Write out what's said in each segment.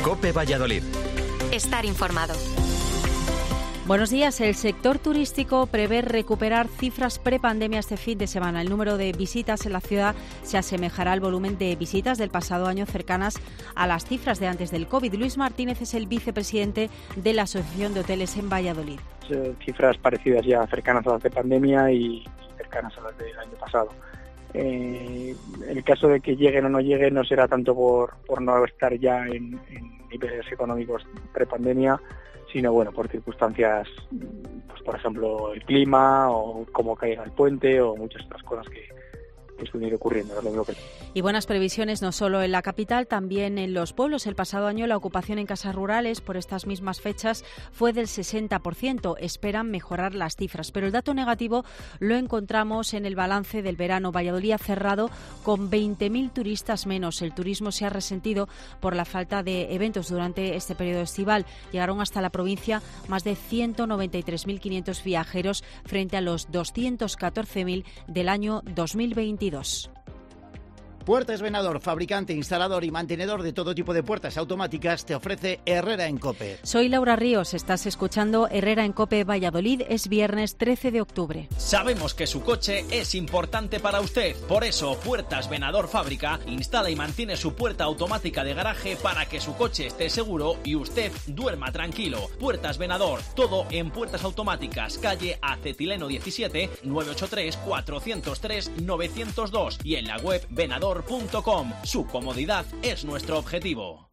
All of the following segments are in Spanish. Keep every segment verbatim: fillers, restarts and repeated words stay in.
COPE Valladolid. Estar informado. Buenos días. El sector turístico prevé recuperar cifras prepandemia este fin de semana. El número de visitas en la ciudad se asemejará al volumen de visitas del pasado año, cercanas a las cifras de antes del COVID. Luis Martínez es el vicepresidente de la Asociación de Hoteles en Valladolid. Cifras parecidas ya, cercanas a las de pandemia y cercanas a las del año pasado. Eh, en el caso de que lleguen o no lleguen, no será tanto por, por no estar ya en, en niveles económicos prepandemia, sino bueno, por circunstancias, pues por ejemplo el clima o cómo caiga el puente o muchas otras cosas que, que suelen ir ocurriendo. Lo que... Y buenas previsiones no solo en la capital, también en los pueblos. El pasado año la ocupación en casas rurales por estas mismas fechas fue del sesenta por ciento. Esperan mejorar las cifras, pero el dato negativo lo encontramos en el balance del verano. Valladolid ha cerrado con veinte mil turistas menos. El turismo se ha resentido por la falta de eventos durante este periodo estival. Llegaron hasta la provincia más de ciento noventa y tres mil quinientos viajeros frente a los doscientos catorce mil del año dos mil veintidós. Puertas Venador, fabricante, instalador y mantenedor de todo tipo de puertas automáticas, te ofrece Herrera en COPE. Soy Laura Ríos, estás escuchando Herrera en COPE Valladolid. Es viernes trece de octubre. Sabemos que su coche es importante para usted. Por eso, Puertas Venador Fábrica instala y mantiene su puerta automática de garaje para que su coche esté seguro y usted duerma tranquilo. Puertas Venador, todo en puertas automáticas, calle Acetileno diecisiete, nueve ocho tres, cuatro cero tres, nueve cero dos y en la web venador punto com. Su comodidad es nuestro objetivo.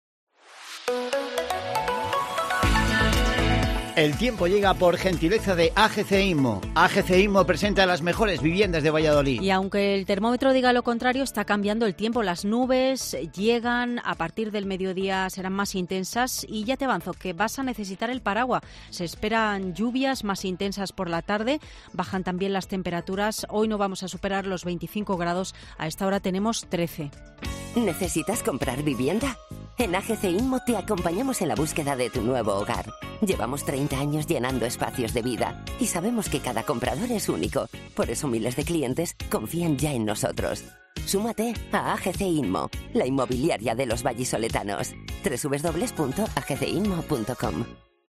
El tiempo llega por gentileza de A G C Inmo. A G C Inmo presenta las mejores viviendas de Valladolid. Y aunque el termómetro diga lo contrario, está cambiando el tiempo. Las nubes llegan, a partir del mediodía serán más intensas y ya te avanzo que vas a necesitar el paraguas. Se esperan lluvias más intensas por la tarde, bajan también las temperaturas. Hoy no vamos a superar los veinticinco grados, a esta hora tenemos trece. ¿Necesitas comprar vivienda? En A G C Inmo te acompañamos en la búsqueda de tu nuevo hogar. Llevamos treinta años llenando espacios de vida y sabemos que cada comprador es único. Por eso miles de clientes confían ya en nosotros. Súmate a A G C Inmo, la inmobiliaria de los vallisoletanos. doble u doble u doble u punto a g c inmo punto com.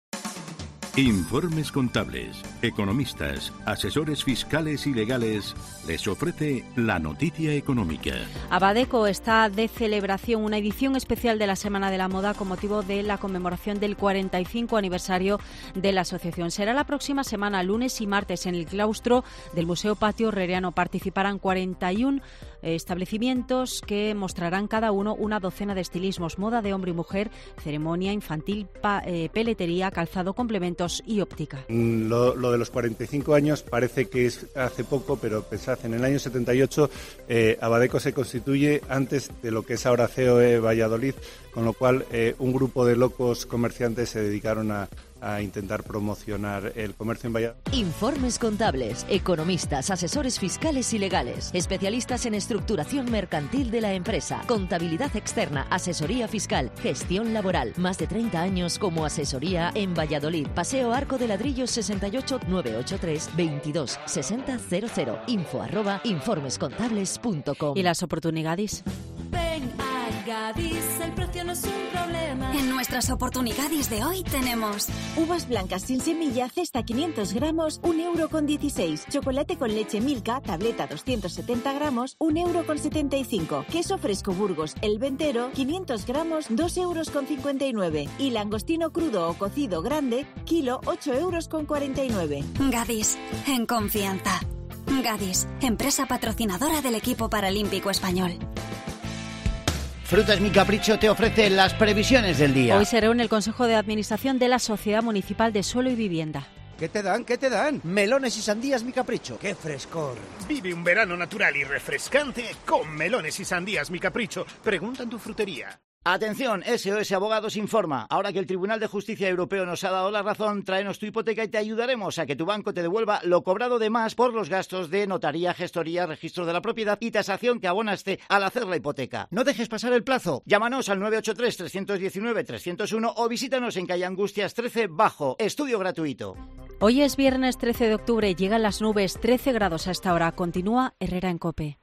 Informes Contables, economistas, asesores fiscales y legales les ofrece la noticia económica. Abadeco está de celebración, una edición especial de la Semana de la Moda con motivo de la conmemoración del cuarenta y cinco aniversario de la asociación. Será la próxima semana, lunes y martes, en el claustro del Museo Patio Herreriano. Participarán cuarenta y uno establecimientos que mostrarán cada uno una docena de estilismos: moda de hombre y mujer, ceremonia infantil, pa, eh, peletería, calzado, complementos y óptica. Lo, lo de los cuarenta y cinco años parece que es hace poco, pero pensad, en el año setenta y ocho eh, Abadeco se constituye antes de lo que es ahora C O E Valladolid, con lo cual eh, un grupo de locos comerciantes se dedicaron a a intentar promocionar el comercio en Valladolid. Informes contables, economistas, asesores fiscales y legales, especialistas en estructuración mercantil de la empresa, contabilidad externa, asesoría fiscal, gestión laboral. Más de treinta años como asesoría en Valladolid. Paseo Arco de Ladrillos sesenta y ocho, nueve ocho tres, veintidós sesenta cero cero. Info arroba informescontables punto com. ¿Y las oportunidades? Ven a Gadis, el precio no es un problema. En nuestras oportunidades de hoy tenemos uvas blancas sin semilla, cesta quinientos gramos, un euro con dieciséis. Chocolate con leche Milka, tableta doscientos setenta gramos, un euro con setenta y cinco. Queso fresco Burgos, el ventero, quinientos gramos, dos euros con cincuenta y nueve. Y langostino crudo o cocido grande, kilo, ocho euros con cuarenta y nueve. Gadis, en confianza. Gadis, empresa patrocinadora del equipo paralímpico español. Frutas Mi Capricho te ofrece las previsiones del día. Hoy se reúne el Consejo de Administración de la Sociedad Municipal de Suelo y Vivienda. ¿Qué te dan? ¿Qué te dan? Melones y sandías Mi Capricho. ¡Qué frescor! Vive un verano natural y refrescante con melones y sandías Mi Capricho. Pregunta en tu frutería. Atención, S O S Abogados informa. Ahora que el Tribunal de Justicia Europeo nos ha dado la razón, tráenos tu hipoteca y te ayudaremos a que tu banco te devuelva lo cobrado de más por los gastos de notaría, gestoría, registro de la propiedad y tasación que abonaste al hacer la hipoteca. No dejes pasar el plazo. Llámanos al nueve ocho tres, tres uno nueve, tres cero uno o visítanos en calle Angustias trece Bajo. Estudio gratuito. Hoy es viernes trece de octubre, llegan las nubes, trece grados a esta hora. Continúa Herrera en COPE.